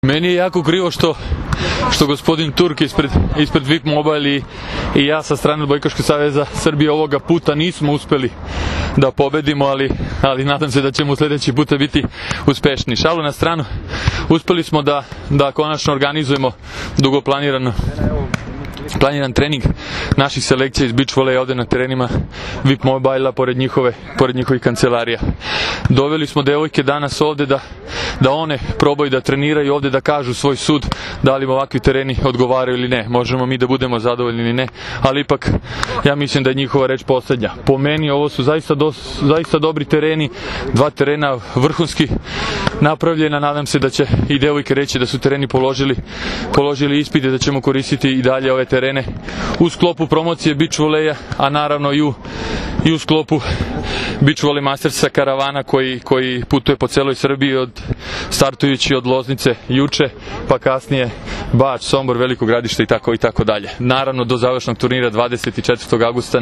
Meni je jako krivo što gospodin Turk ispred VIP Mobile i ja sa strane Odbojkaškog saveza Srbije ovoga puta nismo uspeli da pobedimo, ali nadam se da ćemo u sledeći puta biti uspešni. Šalu na stranu, uspeli smo da konačno organizujemo dugo planiran trening naših selekcija iz beach voleja ovde na terenima VIP Mobile-a pored njihovih kancelarija. Doveli smo devojke danas ovde da one probaju da treniraju ovde, da kažu svoj sud da li im ovakvi tereni odgovaraju ili ne. Možemo mi da budemo zadovoljni ili ne, ali ipak ja mislim da je njihova reč poslednja. Po meni ovo su zaista dobri tereni, 2 terena vrhunski napravljena. Nadam se da će i devojke reći da su tereni položili ispite, da ćemo koristiti i dalje ove terene u sklopu promocije beach voleja, a naravno i u sklopu beach volley mastersa karavana koji putuje po celoj Srbiji, startujući od Loznice juče, pa kasnije Bač, Sombor, Veliko Gradište i tako dalje. Naravno do završnog turnira 24. augusta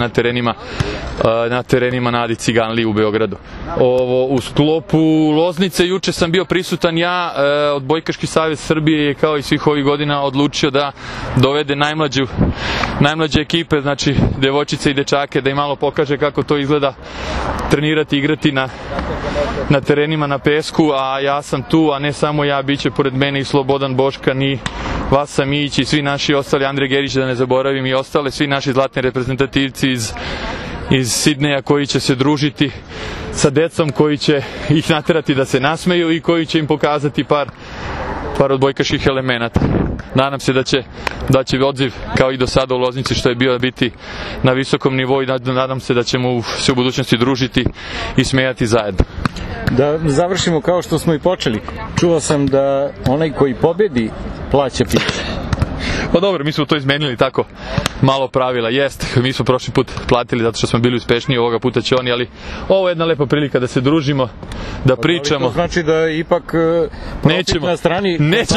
na terenima Nadi Ciganli u Beogradu. U sklopu Loznice juče sam bio prisutan ja. Odbojkaški savez Srbije je kao i svih ovih godina odlučio da dovede najmlađe ekipe, znači devojčice i dečake, da im malo pokaže kako to izgleda trenirati, igrati na terenima na pesku, a ja sam tu, a ne samo ja, bit će pored mene i Slobodan Boškan i Vasa Mijić i svi naši ostali, Andrej Gerić da ne zaboravim i ostale, svi naši zlatni reprezentativci iz Sidneja koji će se družiti sa decom, koji će ih naterati da se nasmeju i koji će im pokazati par odbojkaških elemenata. Nadam se da će odziv kao i do sada u Loznici što je bio biti na visokom nivou i nadam se da ćemo se u budućnosti družiti i smejati zajedno. Da završimo kao što smo i počeli. Čuo sam da onaj koji pobedi plaća piće. Pa dobro, mi smo to izmenili tako malo pravila. Jest, mi smo prošli put platili zato što smo bili uspešniji, ovoga puta će oni, ali ovo je jedna lepa prilika da se družimo, da pričamo. To znači da ipak profit na strani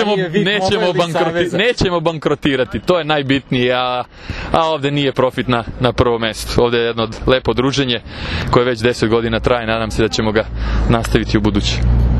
nećemo bankrotirati, to je najbitnije, a ovde nije profit na prvo mesto. Ovde je jedno lepo druženje koje već 10 godina traje, nadam se da ćemo ga nastaviti u budući.